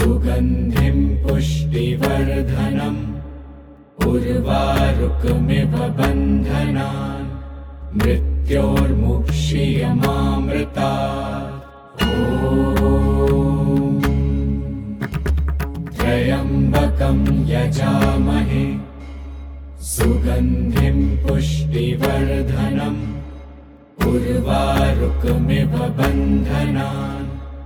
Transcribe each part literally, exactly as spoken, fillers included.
सुगन्धिं पुष्टिवर्धनम् उर्वारुकमिव बन्धनान् मृत्योर्मुक्षीयमामृतात्। ॐ त्र्यम्बकं यजामहे सुगन्धिं पुष्टिवर्धनम् उर्वारुकमिव बन्धनान्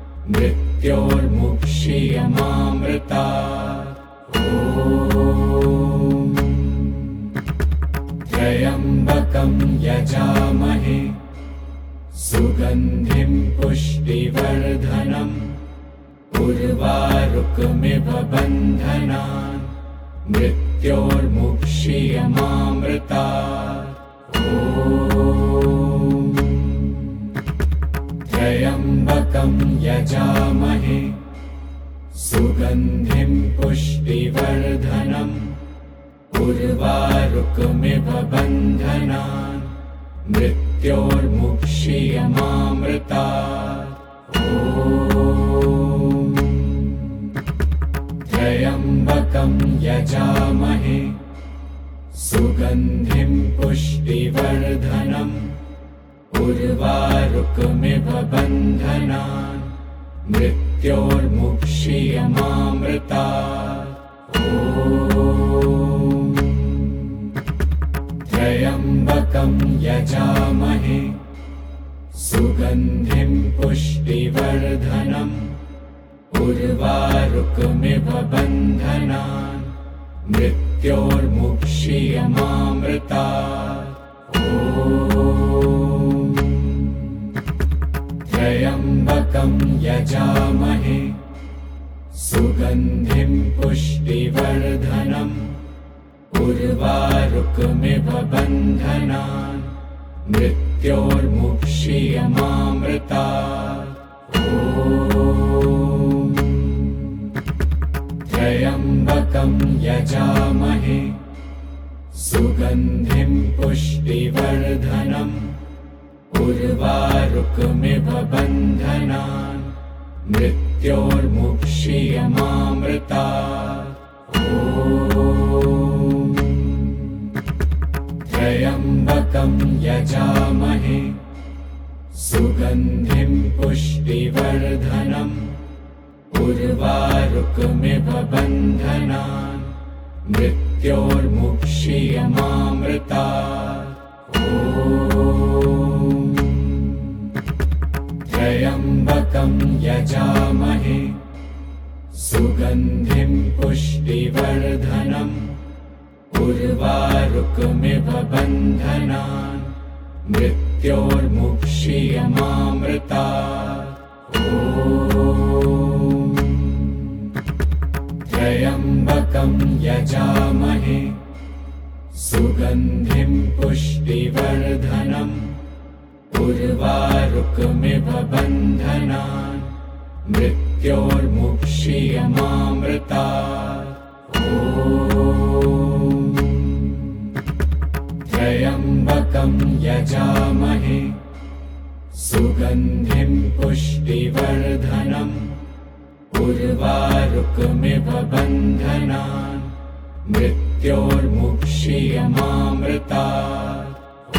मृत्योर्मुक्षीयमामृतात्। ॐ त्र्यम्बकं यजामहे सुगन्धिं पुष्टिवर्धनम् उर्वारुकमिव बन्धनान् मृत्योर्मुक्षीयमामृतात्। ॐ त्र्यम्बकं यजामहे सुगन्धिं पुष्टिवर्धनम् उर्वारुकमिव बन्धनान् मृत्योर्मुक्षीयमामृतात्। ॐ त्र्यम्बकं यजामहे सुगन्धिं पुष्टिवर्धनम् उर्वारुकमिव बन्धनान् मृत्योर्मुक्षीयमामृतात्। ॐ त्र्यम्बकं यजामहे सुगन्धिं पुष्टिवर्धनम् उर्वारुकमिव बन्धनान् मृत्योर्मुक्षीयमामृतात्। ॐ त्र्यम्बकं यजामहे सुगन्धिं पुष्टिवर्धनम् उर्वारुकमिव बन्धनान् मृत्योर्मुक्षीयमामृतात्। ॐ त्र्यम्बकं यजामहे सुगन्धिं पुष्टिवर्धनम् उर्वारुकमिव बन्धनान् मृत्योर्मुक्षीयमामृतात्। ॐ त्र्यम्बकं यजामहे सुगन्धिं पुष्टिवर्धनम् उर्वारुकमिव बन्धनान् मृत्योर्मुक्षीयमामृतात्। ॐ त्र्यम्बकं यजामहे सुगन्धिं पुष्टिवर्धनम् उर्वारुकमिव बन्धनान् मृत्योर्मुक्षीयमामृतात्। ॐ त्र्यम्बकं यजामहे सुगन्धिं पुष्टिवर्धनम् उर्वारुकमिव बन्धनान् मृत्योर्मुक्षीयमामृतात्। ॐ त्र्यम्बकं यजामहे सुगन्धिं पुष्टिवर्धनम् उर्वारुकमिव बन्धनान् मृत्योर्मुक्षीयमामृतात्। ॐ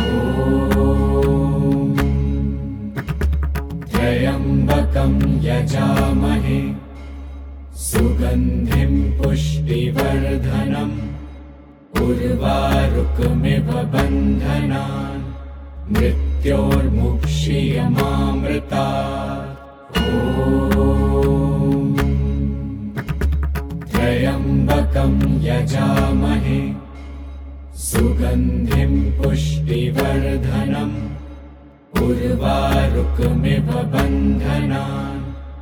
त्र्यम्बकं यजामहे सुगन्धिं पुष्टिवर्धनम् उर्वारुकमिव बन्धनान् मृत्योर्मुक्षीयमामृतात्। ॐ त्र्यम्बकं यजामहे सुगन्धिं पुष्टिवर्धनम् उर्वारुकमिव बन्धनान्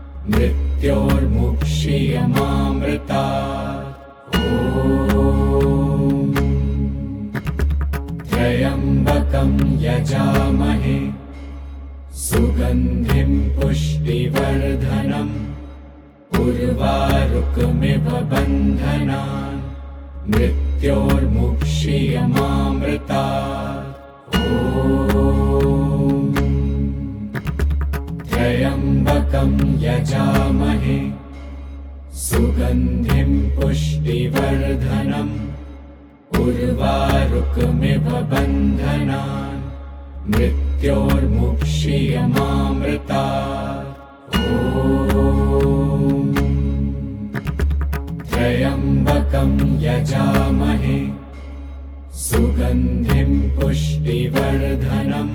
मृत्योर्मुक्षीयमामृतात्। ॐ त्र्यम्बकं यजामहे सुगन्धिं पुष्टिवर्धनम् उर्वारुकमिव बन्धनान् मृत्योर्मुक्षीयमामृतात्। ॐ त्र्यम्बकं यजामहे सुगन्धिं पुष्टिवर्धनम् उर्वारुकमिव बन्धनान् मृत्योर्मुक्षीयमामृतात्। ॐ त्र्यम्बकं यजामहे सुगन्धिं पुष्टिवर्धनम्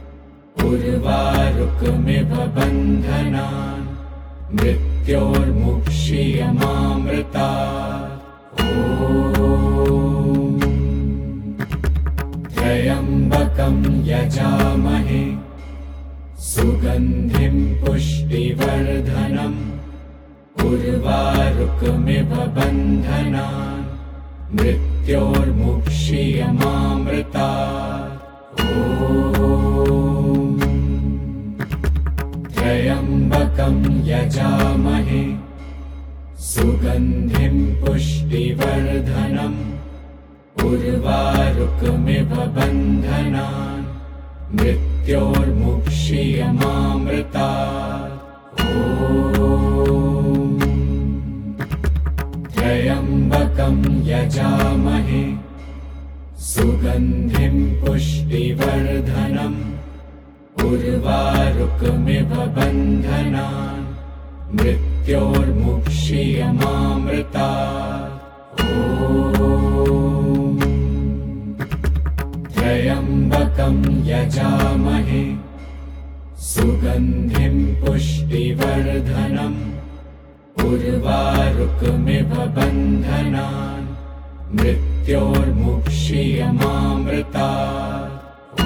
उर्वारुकमिव बन्धनान् मृत्योर्मुक्षीयमामृतात्। ॐ त्र्यम्बकं यजामहे सुगन्धिं पुष्टिवर्धनम् उर्वारुकमिव बन्धनान् मृत्योर्मुक्षीयमामृतात्। ॐ त्र्यम्बकं यजामहे सुगन्धिं पुष्टिवर्धनम् उर्वारुकमिव बन्धनान् मृत्योर्मुक्षीयमामृतात्। ॐ त्र्यम्बकं यजामहे सुगन्धिं पुष्टिवर्धनम् उर्वारुकमिव बन्धनान् मृत्योर्मुक्षीयमामृतात्। ॐ त्र्यम्बकं यजामहे सुगन्धिं पुष्टिवर्धनम् उर्वारुकमिव बन्धनान् मृत्योर्मुक्षीयमामृतात्। ॐ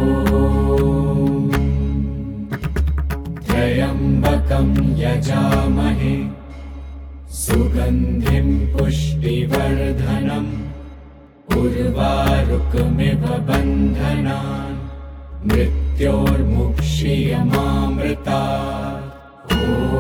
त्र्यम्बकं यजामहे सुगन्धिं पुष्टिवर्धनम् उर्वारुकमिव बन्धनान् मृत्योर्मुक्षीयमामृतात्। ॐ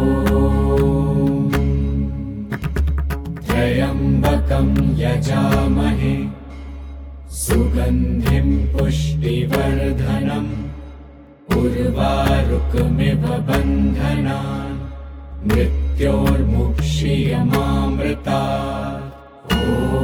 त्र्यम्बकं यजामहे सुगन्धिं पुष्टिवर्धनम् उर्वारुकमिव बन्धनान् मृत्योर्मुक्षीयमामृतात्। ॐ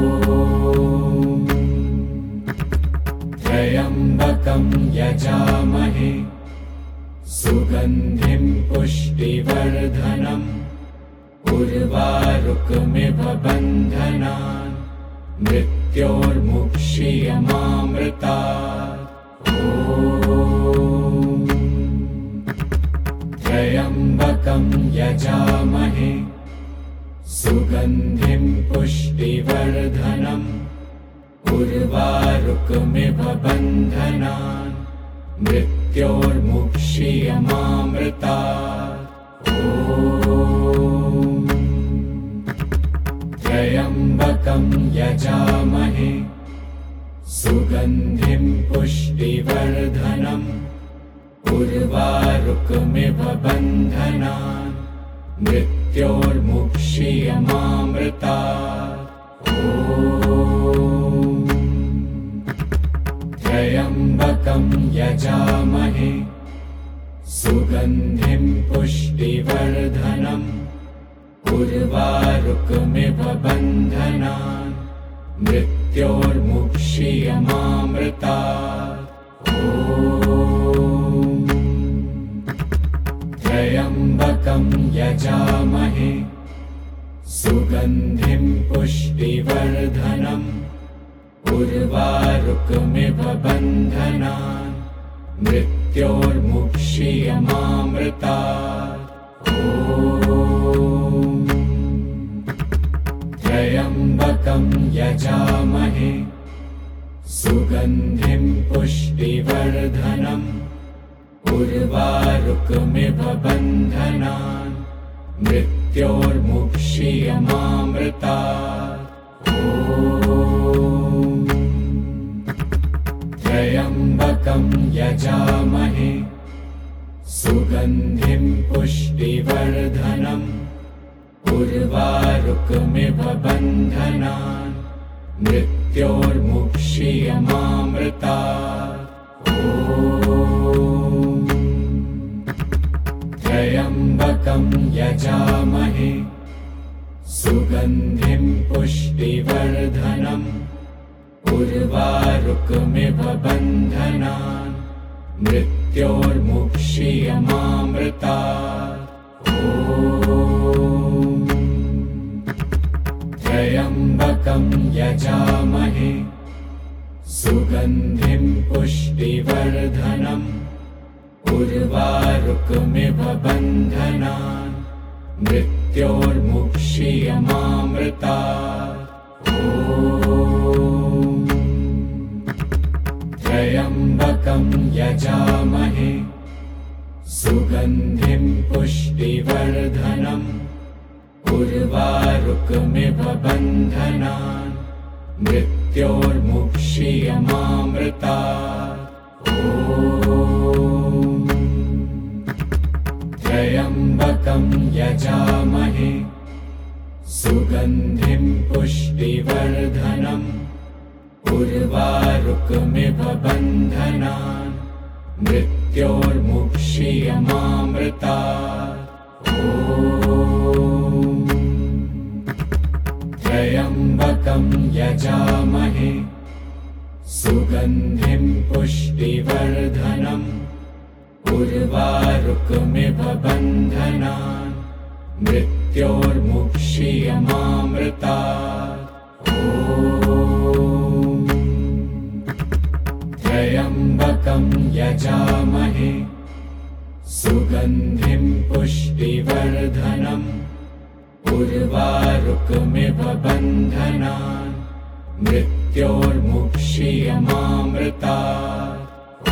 त्र्यम्बकं यजामहे सुगन्धिं पुष्टिवर्धनम् उर्वारुकमिव बन्धनान् मृत्योर्मुक्षीयमामृतात्। ॐ त्र्यम्बकं यजामहे सुगन्धिं पुष्टिवर्धनम् उर्वारुकमिव बन्धनान् मृत्योर्मुक्षीयमामृतात्। ॐ त्र्यम्बकं यजामहे सुगन्धिं पुष्टिवर्धनम् उर्वारुकमिव बन्धनान् मृत्योर्मुक्षीयमामृतात्। ॐ त्र्यम्बकं यजामहे सुगन्धिं पुष्टिवर्धनम् उर्वारुकमिव बन्धनान् मृत्योर्मुक्षीयमामृतात्। ॐ त्र्यम्बकं यजामहे सुगन्धिं पुष्टिवर्धनम् उर्वारुकमिव बन्धनान् मृत्योर्मुक्षीयमामृतात्। ॐ त्र्यम्बकं यजामहे सुगन्धिं पुष्टिवर्धनम् उर्वारुकमिव बन्धनान् मृत्योर्मुक्षीयमामृतात्। ॐ त्र्यम्बकं यजामहे सुगन्धिं पुष्टिवर्धनम् उर्वारुकमिव बन्धनान् मृत्योर्मुक्षीयमामृतात्। ॐ त्र्यम्बकं यजामहे सुगन्धिं पुष्टिवर्धनम् उर्वारुकमिव बन्धनान् मृत्योर्मुक्षीयमामृतात्। ॐ त्र्यम्बकं यजामहे सुगन्धिं पुष्टिवर्धनम् उर्वारुकमिव बन्धनान् मृत्योर्मुक्षीयमामृतात्। ॐ त्र्यम्बकं यजामहे सुगन्धिं पुष्टिवर्धनम् उर्वारुकमिव बन्धनान् मृत्योर्मुक्षीयमामृतात्। ॐ त्र्यम्बकं यजामहे सुगन्धिं पुष्टिवर्धनम् उर्वारुकमिव बन्धनान् मृत्योर्मुक्षीयमामृतात्। ॐ त्र्यम्बकं यजामहे सुगन्धिं पुष्टिवर्धनम् उर्वारुकमिव बन्धनान् मृत्योर्मुक्षीयमामृतात्। ॐ त्र्यम्बकं यजामहे सुगन्धिं पुष्टिवर्धनम् उर्वारुकमिव बन्धनान् मृत्योर्मुक्षीयमामृतात्। ॐ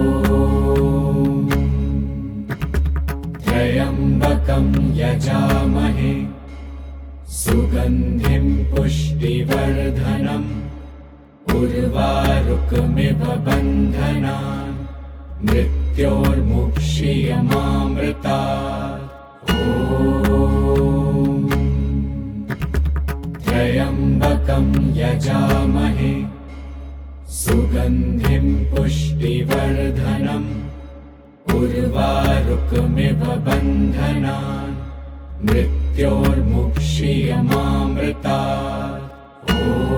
त्र्यम्बकं यजामहे सुगन्धिं पुष्टिवर्धनम् उर्वारुकमिव बन्धनान् मृत्योर्मुक्षीयमामृतात्। ॐ त्र्यम्बकं यजामहे सुगन्धिं पुष्टिवर्धनम् उर्वारुकमिव बन्धनान् मृत्योर्मुक्षीयमामृतात्। ॐ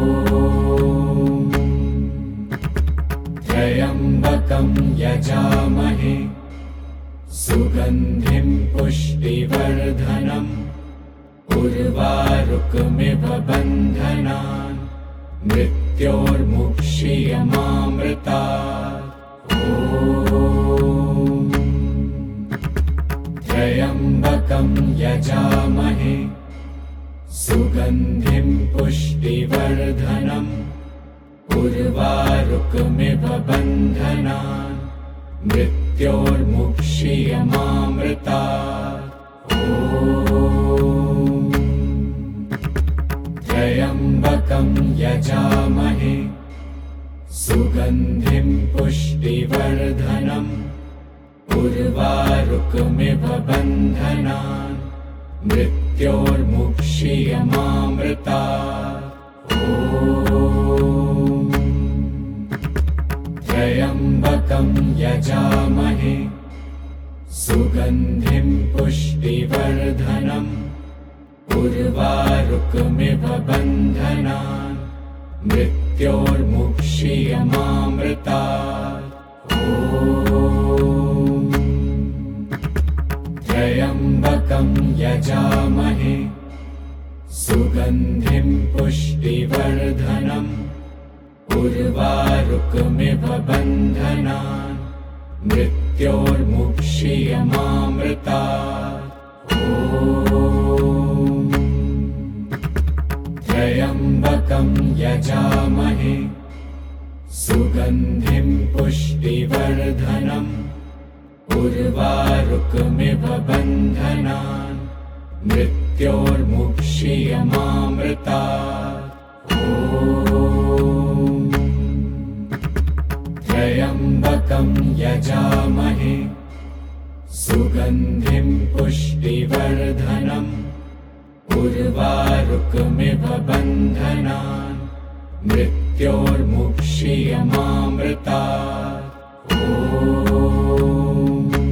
त्र्यम्बकं यजामहे सुगन्धिं पुष्टिवर्धनम् उर्वारुकमिव बन्धनान् मृत्योर्मुक्षीयमामृतात्। ॐ त्र्यम्बकं यजामहे सुगन्धिं पुष्टिवर्धनम् उर्वारुकमिव बन्धनान् मृत्योर्मुक्षीयमामृतात्। ॐ त्र्यम्बकं यजामहे सुगन्धिं पुष्टिवर्धनम् उर्वारुकमिव बन्धनान् मृत्योर्मुक्षीयमामृतात्। ॐ त्र्यम्बकं यजामहे सुगन्धिं पुष्टिवर्धनम् उर्वारुकमिव बन्धनान् मृत्योर्मुक्षीयमामृतात्। ॐ त्र्यम्बकं यजामहे सुगन्धिं पुष्टिवर्धनम् उर्वारुकमिव बन्धनान् मृत्योर्मुक्षीयमामृतात्। ॐ त्र्यम्बकं यजामहे सुगन्धिं पुष्टिवर्धनम् उर्वारुकमिव बन्धनान् मृत्योर्मुक्षीयमामृतात्। ॐ त्र्यम्बकं यजामहे सुगन्धिं पुष्टिवर्धनम् उर्वारुकमिव बन्धनान् मृत्योर्मुक्षीयमामृतात्। ॐ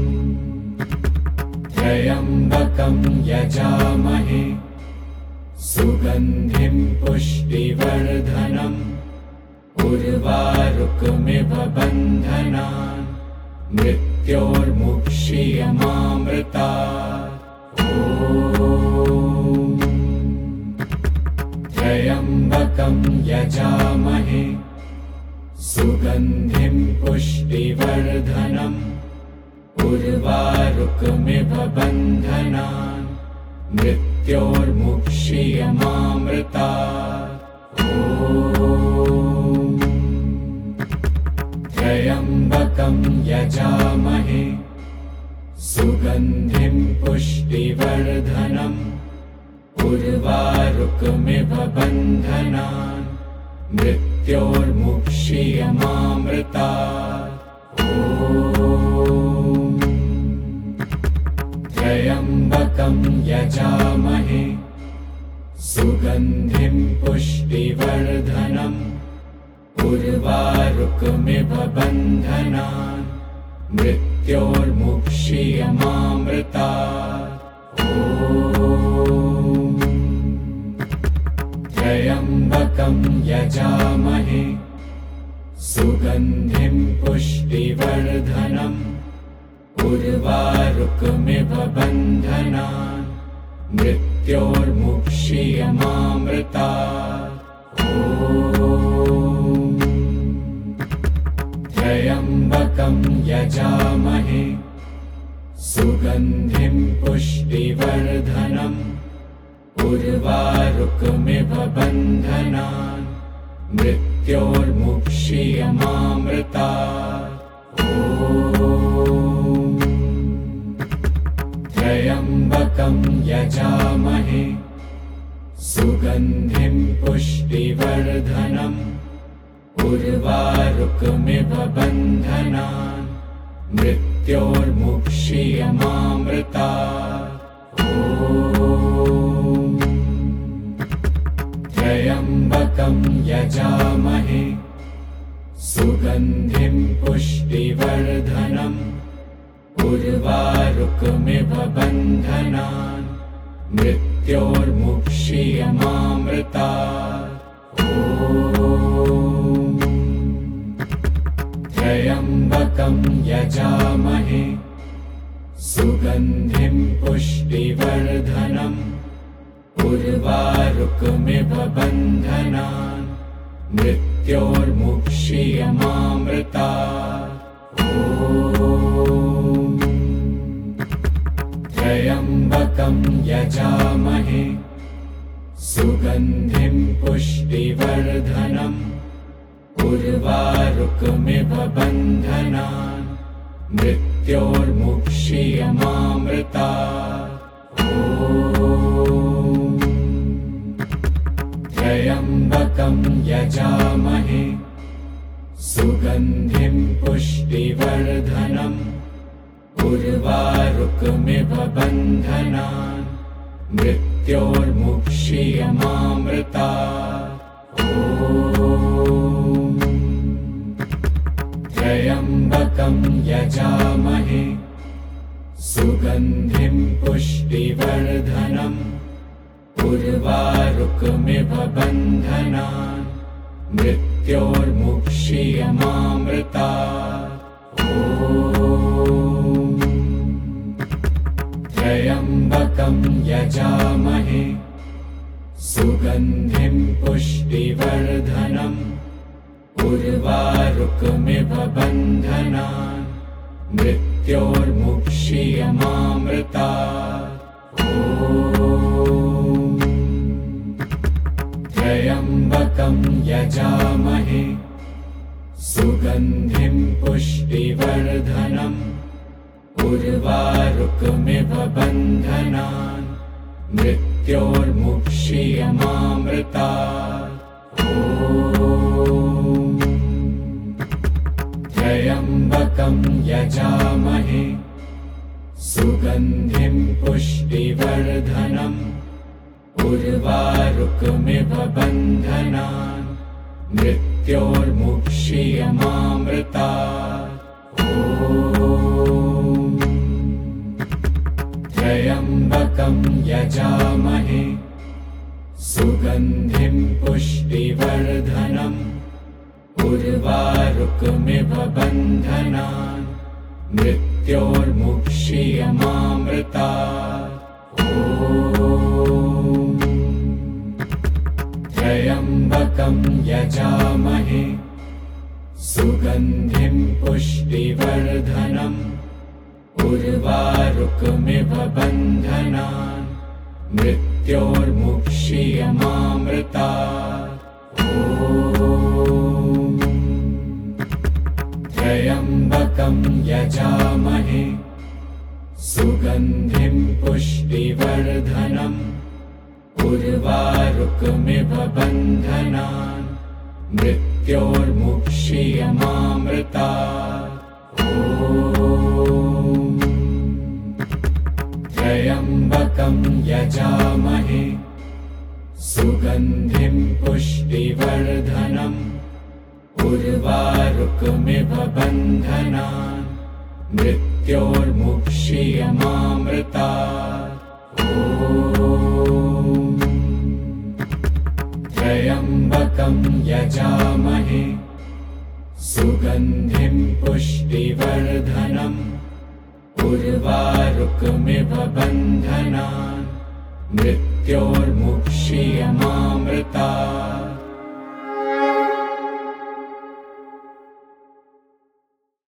त्र्यम्बकं यजामहे सुगन्धिं पुष्टिवर्धनम् उर्वारुकमिव बन्धनान् मृत्योर्मुक्षीयमामृतात्। ॐ त्र्यम्बकं यजामहे सुगन्धिं पुष्टिवर्धनम् उर्वारुकमिव बन्धनान् मृत्योर्मुक्षीयमामृतात्। ॐ त्र्यम्बकं यजामहे सुगन्धिं पुष्टिवर्धनम् उर्वारुकमिव बन्धनान् मृत्योर्मुक्षीयमामृतात्। ॐ त्र्यम्बकं यजामहे सुगन्धिं पुष्टिवर्धनम् उर्वारुकमिव बन्धनान् मृत्योर्मुक्षीयमामृतात्। ॐ त्र्यम्बकं यजामहे सुगन्धिं पुष्टिवर्धनम् उर्वारुकमिव बन्धनान् मृत्योर्मुक्षीयमामृतात्। ॐ त्र्यम्बकं यजामहे सुगन्धिं पुष्टिवर्धनम् उर्वारुकमिव बन्धनान् मृत्योर्मुक्षीयमामृतात्। ॐ त्र्यम्बकं यजामहे सुगन्धिं पुष्टिवर्धनम् उर्वारुकमिव बन्धनान् मृत्योर्मुक्षीयमामृतात्। ॐ त्र्यम्बकं यजामहे सुगन्धिं पुष्टिवर्धनम् उर्वारुकमिव बन्धनान् मृत्योर्मुक्षीयमामृतात्। ॐ त्र्यम्बकं यजामहे सुगन्धिं पुष्टिवर्धनम् उर्वारुकमिव बन्धनान् मृत्योर्मुक्षीयमामृतात्। ॐ त्र्यम्बकं यजामहे सुगन्धिं पुष्टिवर्धनम् उर्वारुकमिव बन्धनान् मृत्योर्मुक्षीयमामृतात्। ॐ त्र्यम्बकं यजामहे सुगन्धिं पुष्टिवर्धनम् उर्वारुकमिव बन्धनान् मृत्योर्मुक्षीयमामृतात्। ॐ त्र्यम्बकं यजामहे सुगन्धिं पुष्टिवर्धनम् उर्वारुकमिव बन्धनान् मृत्योर्मुक्षीयमामृतात्। ॐ त्र्यम्बकं यजामहे सुगन्धिं पुष्टिवर्धनम् उर्वारुकमिव बन्धनान् मृत्योर्मुक्षीयमामृतात्। ॐ त्र्यम्बकं यजामहे सुगन्धिं पुष्टिवर्धनम् उर्वारुकमिव बन्धनान् मृत्योर्मुक्षीयमामृतात्। ॐ त्र्यम्बकं यजामहे सुगन्धिं पुष्टिवर्धनम् उर्वारुकमिव बन्धनान् मृत्योर्मुक्षीयमामृतात्। ॐ त्र्यम्बकं यजामहे सुगन्धिं पुष्टिवर्धनम् उर्वारुकमिव बन्धनान् मृत्योर्मुक्षीयमामृतात्। ॐ त्र्यम्बकं यजामहे सुगन्धिं पुष्टिवर्धनम् उर्वारुकमिव बन्धनान् मृत्योर्मुक्षीयमामृतात्। ॐ त्र्यम्बकं यजामहे सुगन्धिं पुष्टिवर्धनम् उर्वारुकमिव बन्धनान् मृत्योर्मुक्षीयमामृतात्। ॐ त्र्यम्बकं यजामहे सुगन्धिं पुष्टिवर्धनम् उर्वारुकमिव बन्धनान् मृत्योर्मुक्षीयमामृतात्। ॐ त्र्यम्बकं यजामहे सुगन्धिं पुष्टिवर्धनम् उर्वारुकमिव बन्धनान् मृत्योर्मुक्षीयमामृतात्।